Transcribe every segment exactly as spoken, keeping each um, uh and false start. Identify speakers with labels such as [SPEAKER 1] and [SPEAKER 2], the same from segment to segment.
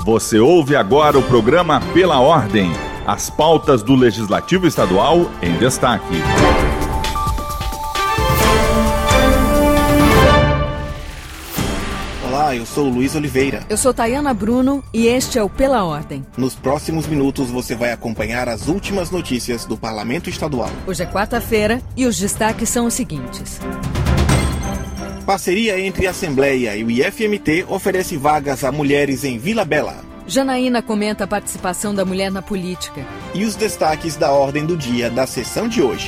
[SPEAKER 1] Você ouve agora o programa Pela Ordem, as pautas do Legislativo Estadual em destaque.
[SPEAKER 2] Olá, eu sou o Luiz Oliveira.
[SPEAKER 3] Eu sou Tayana Bruno e este é o Pela Ordem.
[SPEAKER 2] Nos próximos minutos você vai acompanhar as últimas notícias do Parlamento Estadual.
[SPEAKER 3] Hoje é quarta-feira e os destaques são os seguintes.
[SPEAKER 2] Parceria entre a Assembleia e o I F M T oferece vagas a mulheres em Vila Bela.
[SPEAKER 3] Janaína comenta a participação da mulher na política.
[SPEAKER 2] E os destaques da ordem do dia da sessão de hoje.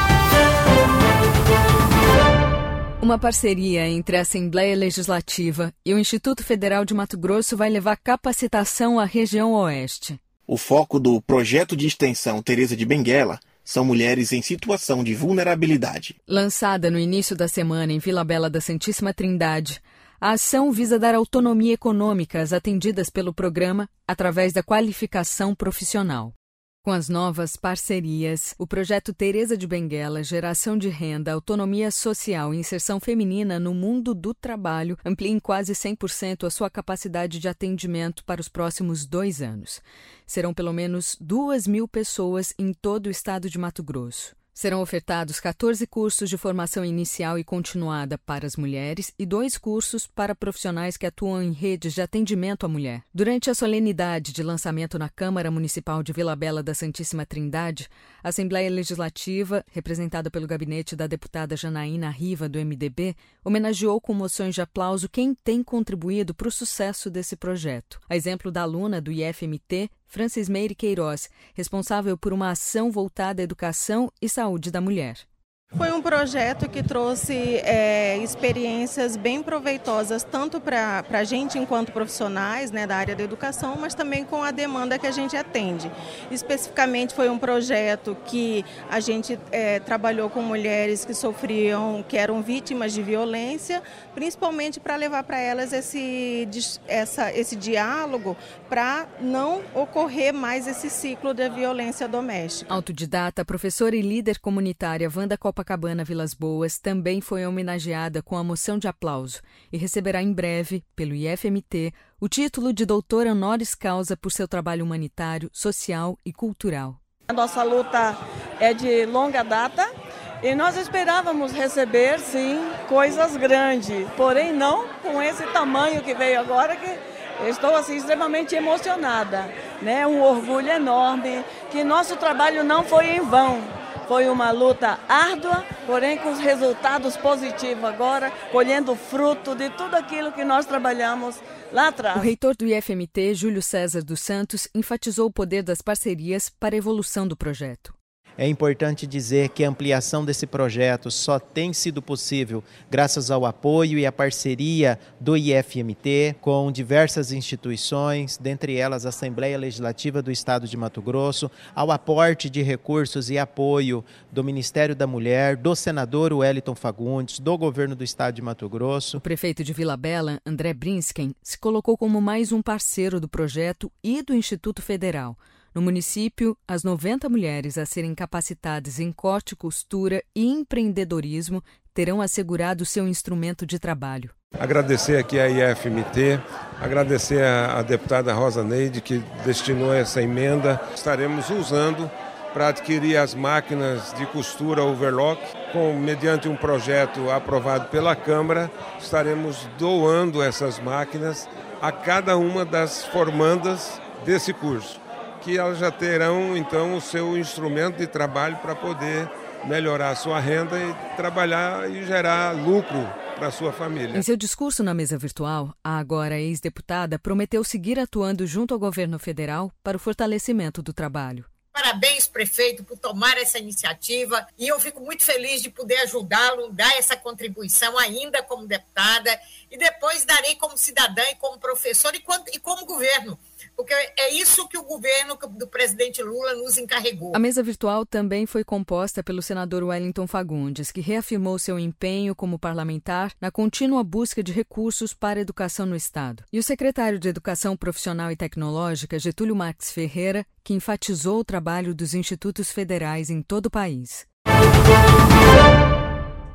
[SPEAKER 3] Uma parceria entre a Assembleia Legislativa e o Instituto Federal de Mato Grosso vai levar capacitação à região oeste.
[SPEAKER 2] O foco do projeto de extensão Teresa de Benguela são mulheres em situação de vulnerabilidade.
[SPEAKER 3] Lançada no início da semana em Vila Bela da Santíssima Trindade, a ação visa dar autonomia econômica às atendidas pelo programa através da qualificação profissional. Com as novas parcerias, o projeto Teresa de Benguela, Geração de Renda, Autonomia Social e Inserção Feminina no Mundo do Trabalho, amplia em quase cem por cento a sua capacidade de atendimento para os próximos dois anos. Serão pelo menos duas mil pessoas em todo o estado de Mato Grosso. Serão ofertados quatorze cursos de formação inicial e continuada para as mulheres e dois cursos para profissionais que atuam em redes de atendimento à mulher. Durante a solenidade de lançamento na Câmara Municipal de Vila Bela da Santíssima Trindade, a Assembleia Legislativa, representada pelo gabinete da deputada Janaína Riva, do M D B, homenageou com moções de aplauso quem tem contribuído para o sucesso desse projeto. A exemplo da aluna do I F M T, Francis Meire Queiroz, responsável por uma ação voltada à educação e saúde da mulher.
[SPEAKER 4] Foi um projeto que trouxe é, experiências bem proveitosas, tanto para a gente enquanto profissionais, né, da área da educação, mas também com a demanda que a gente atende. Especificamente foi um projeto que a gente é, trabalhou com mulheres que sofriam, que eram vítimas de violência, principalmente para levar para elas esse, essa, esse diálogo para não ocorrer mais esse ciclo da violência doméstica.
[SPEAKER 3] Autodidata, professora e líder comunitária Wanda Copa Copacabana Vilas Boas também foi homenageada com a moção de aplauso e receberá em breve, pelo I F M T, o título de doutora honoris causa por seu trabalho humanitário, social e cultural.
[SPEAKER 5] A nossa luta é de longa data e nós esperávamos receber, sim, coisas grandes, porém não com esse tamanho que veio agora, que estou assim, extremamente emocionada, né? Um orgulho enorme, que nosso trabalho não foi em vão. Foi uma luta árdua, porém com os resultados positivos agora, colhendo fruto de tudo aquilo que nós trabalhamos lá atrás.
[SPEAKER 3] O reitor do I F M T, Júlio César dos Santos, enfatizou o poder das parcerias para a evolução do projeto.
[SPEAKER 6] É importante dizer que a ampliação desse projeto só tem sido possível graças ao apoio e à parceria do I F M T com diversas instituições, dentre elas a Assembleia Legislativa do Estado de Mato Grosso, ao aporte de recursos e apoio do Ministério da Mulher, do senador Wellington Fagundes, do governo do Estado de Mato Grosso.
[SPEAKER 3] O prefeito de Vila Bela, André Brinsken, se colocou como mais um parceiro do projeto e do Instituto Federal. No município, as noventa mulheres a serem capacitadas em corte, costura e empreendedorismo terão assegurado seu instrumento de trabalho.
[SPEAKER 7] Agradecer aqui a I F M T, agradecer a, a deputada Rosa Neide que destinou essa emenda. Estaremos usando para adquirir as máquinas de costura overlock, com, mediante um projeto aprovado pela Câmara, estaremos doando essas máquinas a cada uma das formandas desse curso, que elas já terão, então, o seu instrumento de trabalho para poder melhorar a sua renda e trabalhar e gerar lucro para a sua família.
[SPEAKER 3] Em seu discurso na mesa virtual, a agora ex-deputada prometeu seguir atuando junto ao governo federal para o fortalecimento do trabalho.
[SPEAKER 8] Parabéns, prefeito, por tomar essa iniciativa e eu fico muito feliz de poder ajudá-lo, dar essa contribuição ainda como deputada e depois darei como cidadã e como professor e como governo, porque é isso que o governo do presidente Lula nos encarregou.
[SPEAKER 3] A mesa virtual também foi composta pelo senador Wellington Fagundes, que reafirmou seu empenho como parlamentar na contínua busca de recursos para a educação no Estado. E o secretário de Educação Profissional e Tecnológica, Getúlio Marques Ferreira, que enfatizou o trabalho dos institutos federais em todo o país.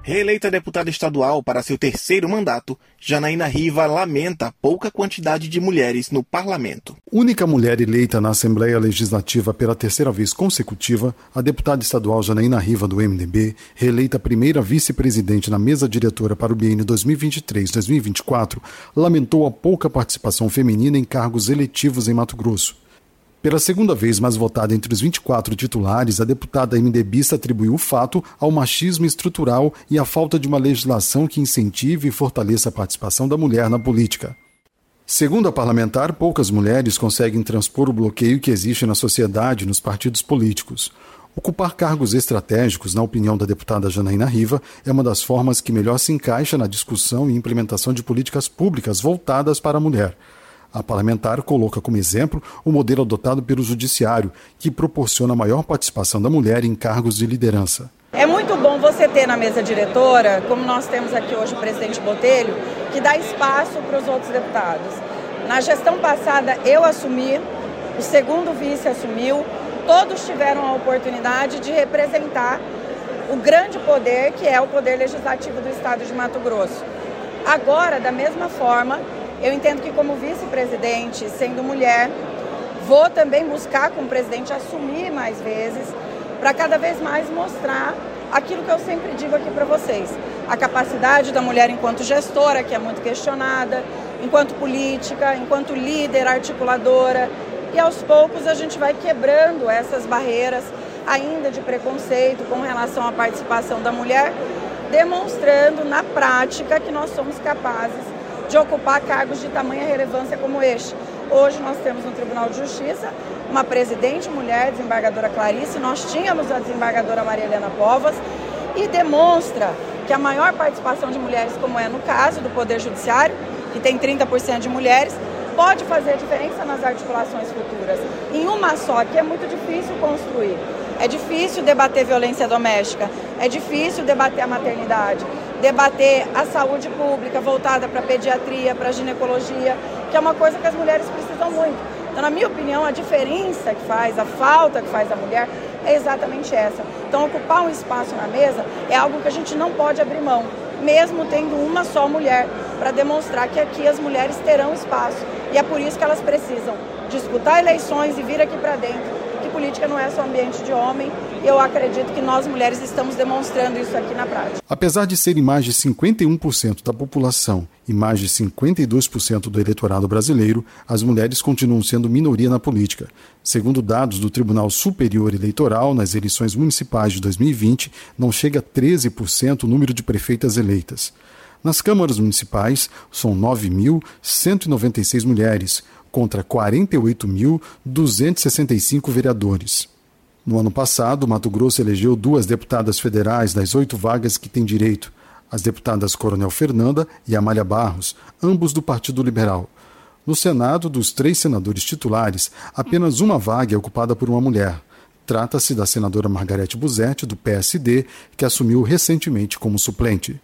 [SPEAKER 2] Reeleita deputada estadual para seu terceiro mandato, Janaína Riva lamenta a pouca quantidade de mulheres no parlamento.
[SPEAKER 9] Única mulher eleita na Assembleia Legislativa pela terceira vez consecutiva, a deputada estadual Janaína Riva, do M D B, reeleita primeira vice-presidente na mesa diretora para o biênio dois mil e vinte e três a dois mil e vinte e quatro, lamentou a pouca participação feminina em cargos eletivos em Mato Grosso. Pela segunda vez mais votada entre os vinte e quatro titulares, a deputada MDBista atribuiu o fato ao machismo estrutural e à falta de uma legislação que incentive e fortaleça a participação da mulher na política. Segundo a parlamentar, poucas mulheres conseguem transpor o bloqueio que existe na sociedade e nos partidos políticos. Ocupar cargos estratégicos, na opinião da deputada Janaína Riva, é uma das formas que melhor se encaixa na discussão e implementação de políticas públicas voltadas para a mulher. A parlamentar coloca como exemplo o modelo adotado pelo Judiciário, que proporciona maior participação da mulher em cargos de liderança.
[SPEAKER 5] É muito bom você ter na mesa diretora, como nós temos aqui hoje o presidente Botelho, que dá espaço para os outros deputados. Na gestão passada eu assumi, o segundo vice assumiu, todos tiveram a oportunidade de representar o grande poder que é o poder legislativo do estado de Mato Grosso. Agora, da mesma forma, eu entendo que como vice-presidente, sendo mulher, vou também buscar como presidente assumir mais vezes, para cada vez mais mostrar aquilo que eu sempre digo aqui para vocês. A capacidade da mulher enquanto gestora, que é muito questionada, enquanto política, enquanto líder, articuladora. E aos poucos a gente vai quebrando essas barreiras ainda de preconceito com relação à participação da mulher, demonstrando na prática que nós somos capazes de ocupar cargos de tamanha relevância como este. Hoje nós temos no Tribunal de Justiça uma presidente mulher, desembargadora Clarice, nós tínhamos a desembargadora Maria Helena Povas, e demonstra que a maior participação de mulheres, como é no caso do Poder Judiciário, que tem trinta por cento de mulheres, pode fazer diferença nas articulações futuras. Em uma só, que é muito difícil construir. É difícil debater violência doméstica, é difícil debater a maternidade, debater a saúde pública voltada para a pediatria, para a ginecologia, que é uma coisa que as mulheres precisam muito. Então, na minha opinião, a diferença que faz, a falta que faz a mulher é exatamente essa. Então, ocupar um espaço na mesa é algo que a gente não pode abrir mão, mesmo tendo uma só mulher, para demonstrar que aqui as mulheres terão espaço. E é por isso que elas precisam disputar eleições e vir aqui para dentro, que política não é só ambiente de homem, e eu acredito que nós mulheres estamos demonstrando isso aqui na prática.
[SPEAKER 9] Apesar de serem mais de cinquenta e um por cento da população e mais de cinquenta e dois por cento do eleitorado brasileiro, as mulheres continuam sendo minoria na política. Segundo dados do Tribunal Superior Eleitoral, nas eleições municipais de dois mil e vinte, não chega a treze por cento o número de prefeitas eleitas. Nas câmaras municipais, são nove mil cento e noventa e seis mulheres, contra quarenta e oito mil duzentos e sessenta e cinco vereadores. No ano passado, Mato Grosso elegeu duas deputadas federais das oito vagas que têm direito, as deputadas Coronel Fernanda e Amália Barros, ambos do Partido Liberal. No Senado, dos três senadores titulares, apenas uma vaga é ocupada por uma mulher. Trata-se da senadora Margarete Busetti, do P S D, que assumiu recentemente como suplente.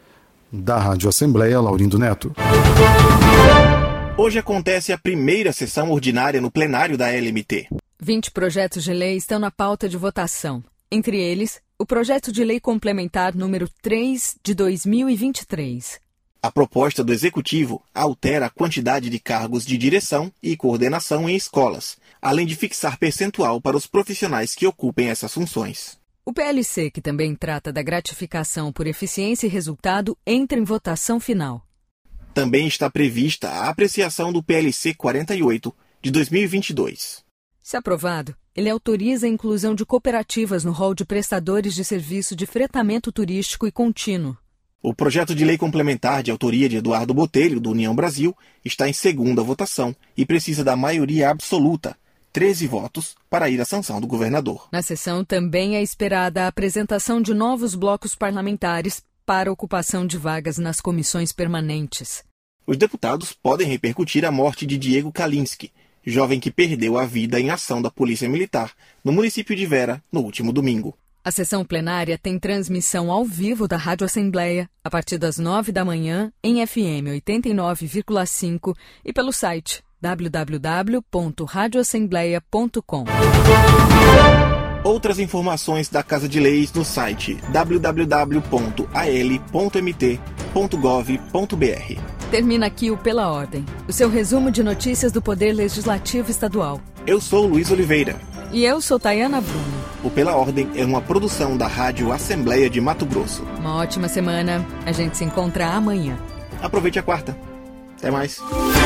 [SPEAKER 9] Da Rádio Assembleia, Laurindo Neto.
[SPEAKER 2] Hoje acontece a primeira sessão ordinária no plenário da L M T.
[SPEAKER 3] vinte projetos de lei estão na pauta de votação. Entre eles, o projeto de lei complementar número três de dois mil e vinte e três.
[SPEAKER 2] A proposta do Executivo altera a quantidade de cargos de direção e coordenação em escolas, além de fixar percentual para os profissionais que ocupem essas funções.
[SPEAKER 3] O P L C, que também trata da gratificação por eficiência e resultado, entra em votação final.
[SPEAKER 2] Também está prevista a apreciação do P L C quarenta e oito, de dois mil e vinte e dois.
[SPEAKER 3] Se aprovado, ele autoriza a inclusão de cooperativas no rol de prestadores de serviço de fretamento turístico e contínuo.
[SPEAKER 2] O projeto de lei complementar de autoria de Eduardo Botelho, do União Brasil, está em segunda votação e precisa da maioria absoluta, treze votos, para ir à sanção do governador.
[SPEAKER 3] Na sessão também é esperada a apresentação de novos blocos parlamentares para a ocupação de vagas nas comissões permanentes.
[SPEAKER 2] Os deputados podem repercutir a morte de Diego Kalinski, jovem que perdeu a vida em ação da Polícia Militar no município de Vera no último domingo.
[SPEAKER 3] A sessão plenária tem transmissão ao vivo da Rádio Assembleia a partir das nove da manhã em F M oitenta e nove vírgula cinco e pelo site w w w ponto rádio assembleia ponto com.
[SPEAKER 2] Outras informações da Casa de Leis no site w w w ponto a l ponto m t ponto gov ponto b r.
[SPEAKER 3] Termina aqui o Pela Ordem, o seu resumo de notícias do Poder Legislativo Estadual.
[SPEAKER 2] Eu sou Luiz Oliveira.
[SPEAKER 3] E eu sou Tayana Bruno.
[SPEAKER 2] O Pela Ordem é uma produção da Rádio Assembleia de Mato Grosso.
[SPEAKER 3] Uma ótima semana. A gente se encontra amanhã.
[SPEAKER 2] Aproveite a quarta. Até mais.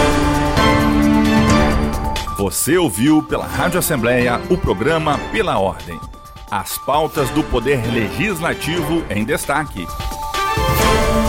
[SPEAKER 1] Você ouviu pela Rádio Assembleia o programa Pela Ordem. As pautas do Poder Legislativo em destaque.